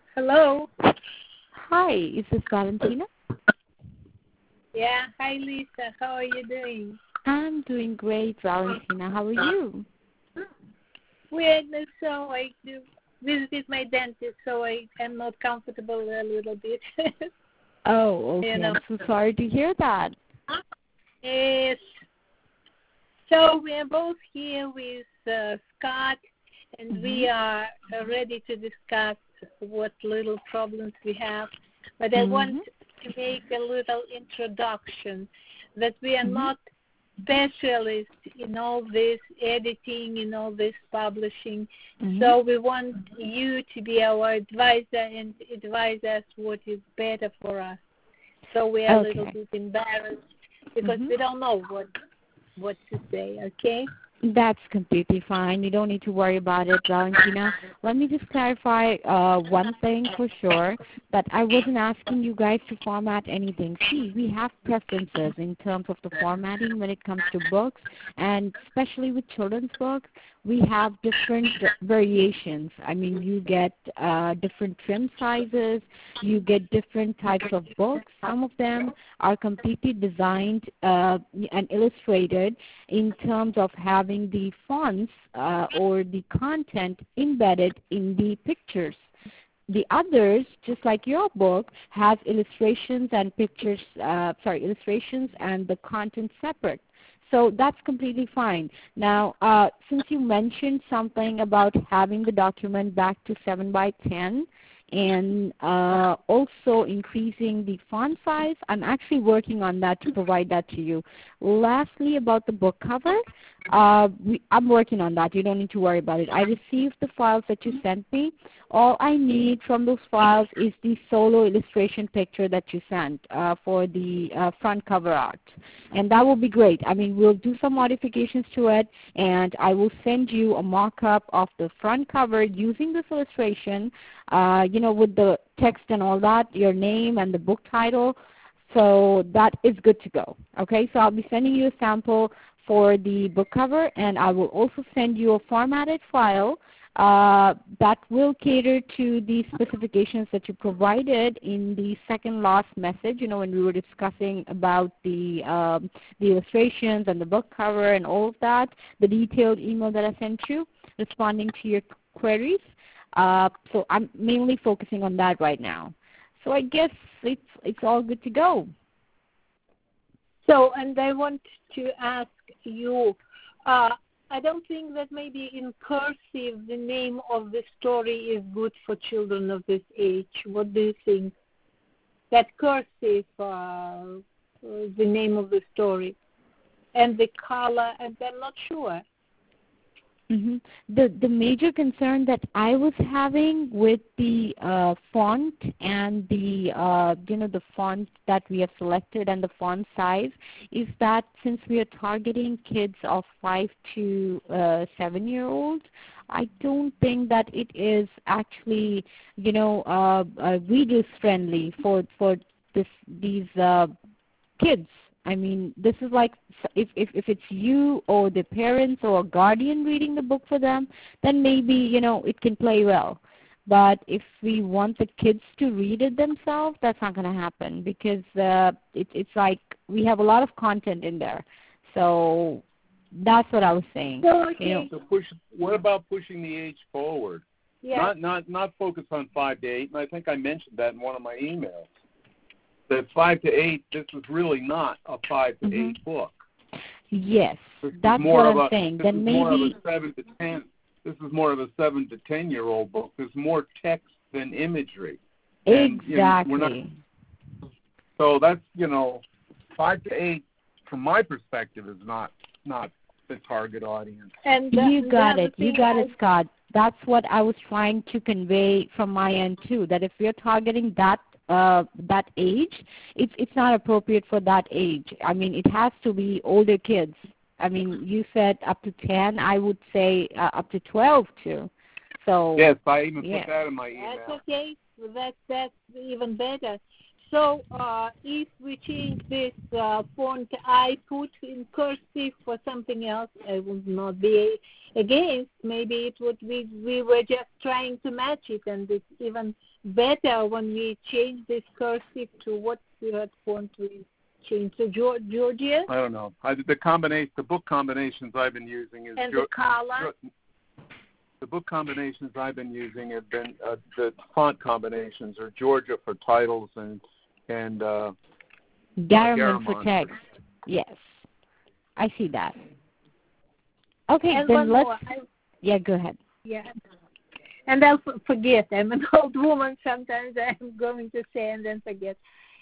Hello. Hi, is this Valentina? Yeah. Hi, Lisa. How are you doing? I'm doing great, Valentina. How are you? Weird. So I do visited my dentist, so I am not comfortable a little bit. Oh, you okay. know. I'm so sorry to hear that. Yes. So we are both here with Scott, and Mhm. we are ready to discuss what little problems we have. But I want Mhm. to make a little introduction that we are Mhm. not specialists in all this editing, in all this publishing. Mhm. So we want you to be our advisor and advise us what is better for us. So we are a little Okay. bit embarrassed because Mhm. we don't know what to say, okay? That's completely fine. You don't need to worry about it, Valentina. Let me just clarify one thing for sure, that I wasn't asking you guys to format anything. See, we have preferences in terms of the formatting when it comes to books, and especially with children's books, we have different variations. I mean, you get different trim sizes, you get different types of books. Some of them are completely designed and illustrated in terms of having the fonts or the content embedded in the pictures. The others, just like your book, has illustrations and pictures, illustrations and the content separate. So that's completely fine. Now, since you mentioned something about having the document back to 7 by 10, and also increasing the font size, I'm actually working on that to provide that to you. Lastly, about the book cover, I'm working on that. You don't need to worry about it. I received the files that you sent me. All I need from those files is the solo illustration picture that you sent for the front cover art. And that will be great. I mean, we'll do some modifications to it, and I will send you a mock-up of the front cover using this illustration, with the text and all that, your name and the book title. So that is good to go. Okay, so I'll be sending you a sample for the book cover, and I will also send you a formatted file that will cater to the specifications that you provided in the second last message, when we were discussing about the illustrations and the book cover and all of that, the detailed email that I sent you responding to your queries. So I'm mainly focusing on that right now. So I guess it's all good to go. So, and I want to ask you, I don't think that maybe in cursive the name of the story is good for children of this age. What do you think? That cursive, the name of the story, and the color, and I'm not sure. hmm The major concern that I was having with the font and the font that we have selected and the font size is that since we are targeting kids of 5 to 7-year-olds, I don't think that it is actually readers friendly for these kids. I mean, this is like if it's you or the parents or a guardian reading the book for them, then maybe it can play well. But if we want the kids to read it themselves, that's not going to happen because it's like we have a lot of content in there. So that's what I was saying. So, okay. So what about pushing the age forward? Yeah. Not focus on 5 to 8, and I think I mentioned that in one of my emails. That 5 to 8, this is really not a 5 to 8 book. Yes, This that's is more what of I'm a saying. this Then is more of a maybe 7 to 10. This is more of a 7 to 10-year-old book. There's more text than imagery. And exactly. we're not. So that's 5 to 8, from my perspective, is not the target audience. And You got the it. You thing got it, Scott. That's what I was trying to convey from my end too. That if we're targeting that age, it's not appropriate for that age. I mean, it has to be older kids. I mean, you said up to 10. I would say up to 12 too. So Yes, I even put that in my email. that's okay. That's even better. So if we change this font I put in cursive for something else, I would not be against. Maybe it would be we were just trying to match it, and it's even better when we change this cursive to what font we change to Georgia. I don't know. The book combinations I've been using is and the color. The book combinations I've been using have been the font combinations are Georgia for titles and Garamond for text. Yes, I see that. Okay, and then let's. Yeah, go ahead. Yeah, and I'll forget. I'm an old woman. Sometimes I'm going to say and then forget.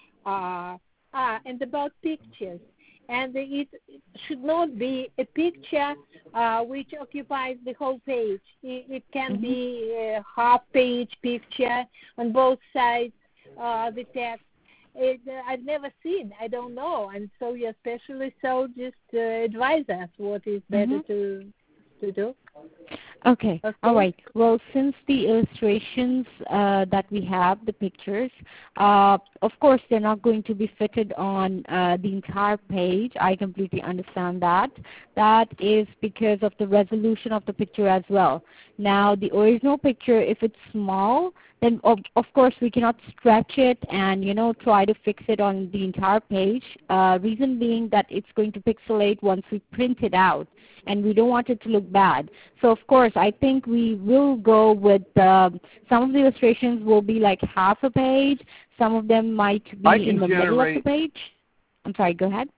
And about pictures. And it should not be a picture which occupies the whole page. It can be a half-page picture on both sides, the text. I've never seen. I don't know. And so you're specialist, so just advise us what is better to do. Okay. All right. Well, since the illustrations that we have, the pictures, of course, they're not going to be fitted on the entire page. I completely understand that. That is because of the resolution of the picture as well. Now, the original picture, if it's small, then of course we cannot stretch it and, try to fix it on the entire page. Reason being that it's going to pixelate once we print it out, and we don't want it to look bad. So, of course, I think we will go with some of the illustrations will be like half a page. Some of them might be in the middle of the page. I'm sorry, go ahead.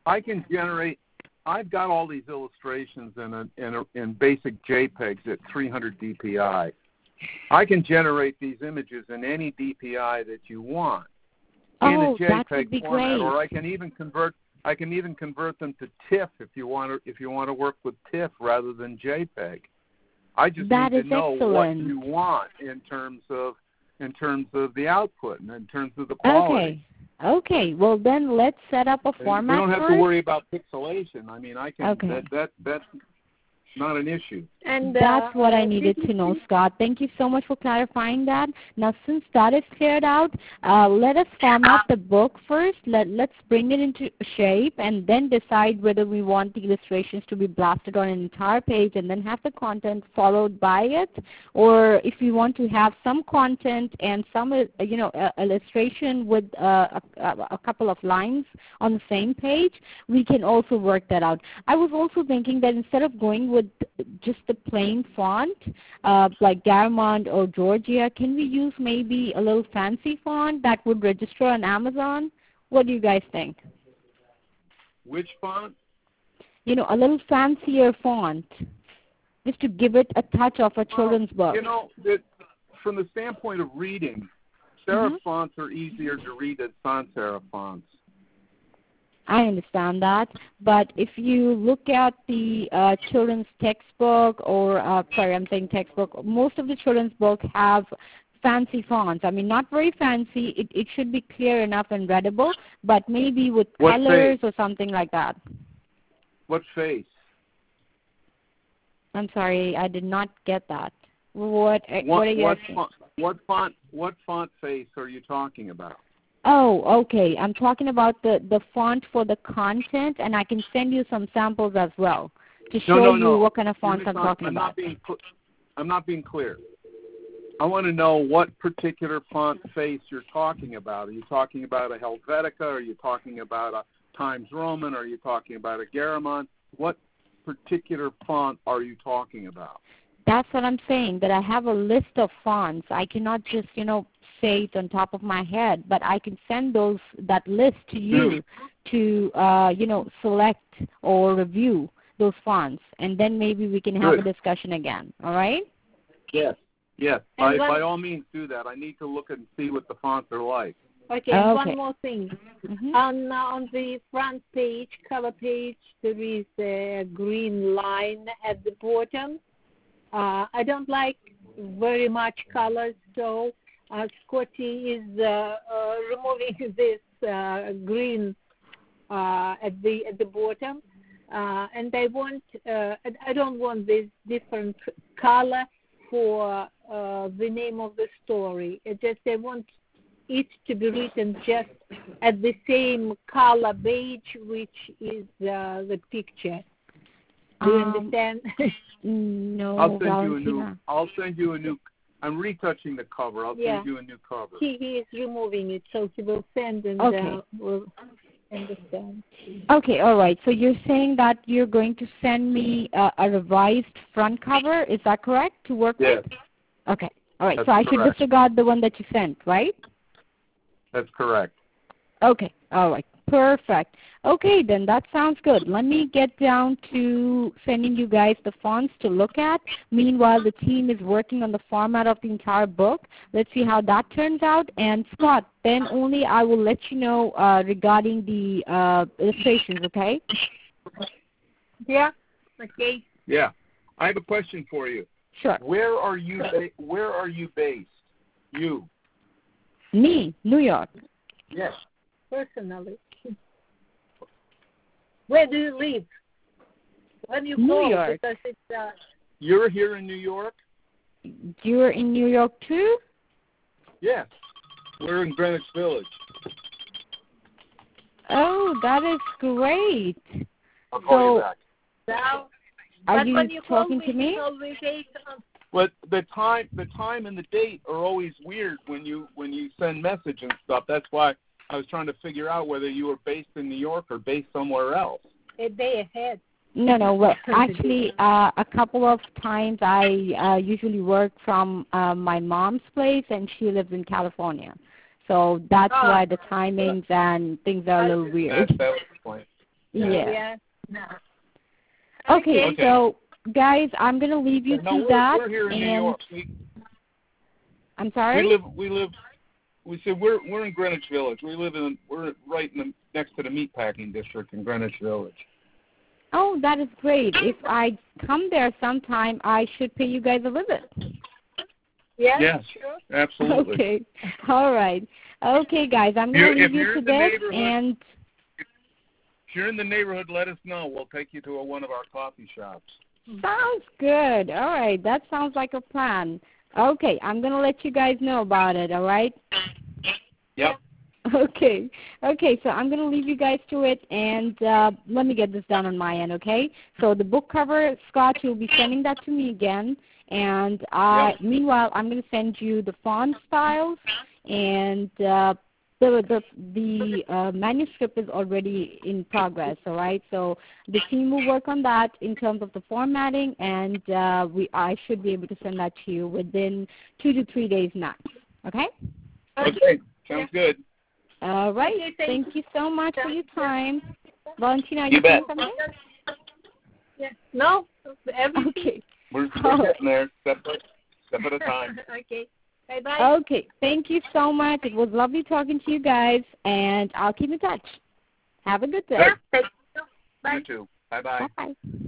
I've got all these illustrations in basic JPEGs at 300 DPI. I can generate these images in any DPI that you want in a JPEG that would be format, great. or I can even convert them to TIFF if you want to work with TIFF rather than JPEG. I just need to know what you want in terms of the output and in terms of the quality. Okay. Well, then let's set up a format. We don't have to worry about pixelation. I mean, I can. Okay. That's not an issue. And that's what I needed to know, Scott. Thank you so much for clarifying that. Now, since that is cleared out, let us format the book first. Let's bring it into shape and then decide whether we want the illustrations to be blasted on an entire page and then have the content followed by it, or if we want to have some content and some, illustration with a couple of lines on the same page, we can also work that out. I was also thinking that instead of going with just the plain font, like Garamond or Georgia, can we use maybe a little fancy font that would register on Amazon? What do you guys think? Which font? A little fancier font, just to give it a touch of a children's book. From the standpoint of reading, serif fonts are easier to read than sans serif fonts. I understand that, but if you look at the children's textbook, textbook, most of the children's books have fancy fonts. I mean, not very fancy. It should be clear enough and readable, but maybe with colors or something like that. What face? I'm sorry, I did not get that. What are you asking? What font face are you talking about? Oh, okay. I'm talking about the font for the content, and I can send you some samples as well to show you what kind of fonts I'm talking about. I'm not being clear. I want to know what particular font face you're talking about. Are you talking about a Helvetica? Are you talking about a Times Roman? Are you talking about a Garamond? What particular font are you talking about? That's what I'm saying, that I have a list of fonts. I cannot just, say it on top of my head, but I can send that list to you to, select or review those fonts, and then maybe we can have a discussion again. All right? Yes. By all means, do that. I need to look and see what the fonts are like. Okay. One more thing. On the front page, cover page, there is a green line at the bottom. I don't like very much colors, so Scotty is removing this green at the bottom, and I don't want this different color for the name of the story. I want it to be written just at the same color beige, which is the picture. Do you understand? No, I'll send you a new. I'm retouching the cover. I'll send you a new cover. He is removing it, so he will send and will understand. Okay, all right. So you're saying that you're going to send me a revised front cover. Is that correct, to work with? Okay. All right. That's so I should correct. disregard the one that you sent, right? That's correct. Okay. All right. Perfect. Okay, then that sounds good. Let me get down to sending you guys the fonts to look at. Meanwhile, the team is working on the format of the entire book. Let's see how that turns out. And Scott, then only I will let you know regarding the illustrations, okay? Yeah. Okay. Yeah. I have a question for you. Sure. Where are you based? You. Me, New York. Yes. Personally. Where do you live? When you New call, York. because it's You're here in New York? You're in New York too? Yes. We're in Greenwich Village. Oh, that is great. I'll call you back. now. Are But you when you talking call to me? it's always 8 But the time and the date are always weird when you send message and stuff. That's why I was trying to figure out whether you were based in New York or based somewhere else. a day ahead. No. Well, actually, a couple of times I usually work from my mom's place, and she lives in California. So that's why the timings and things are a little weird. That was the point. Yeah. No. Okay, so guys, I'm going to leave you to that. We're here in New York. I'm sorry? We said we're in Greenwich Village. We're right next to the meatpacking district in Greenwich Village. Oh, that is great. If I come there sometime, I should pay you guys a visit. Yes, sure. Absolutely. Okay. All right. Okay, guys, I'm going to leave you to this. And if you're in the neighborhood, let us know. We'll take you to one of our coffee shops. Sounds good. All right. That sounds like a plan. Okay, I'm going to let you guys know about it, all right? Yep. Okay, so I'm going to leave you guys to it, and let me get this done on my end, okay? So the book cover, Scott, you'll be sending that to me again, and meanwhile, I'm going to send you the font styles, and the manuscript is already in progress, all right? So the team will work on that in terms of the formatting, and I should be able to send that to you within 2 to 3 days max, okay? Okay, sounds good. All right. Thank you so much for your time. Valentina, are you saying bet. something? Yeah. No, everything. Okay. We're getting there, step at a time. Okay. Bye-bye. Okay. Thank you so much. It was lovely talking to you guys, and I'll keep in touch. Have a good day. Yeah, thank you. Bye. You too. Bye-bye. Bye.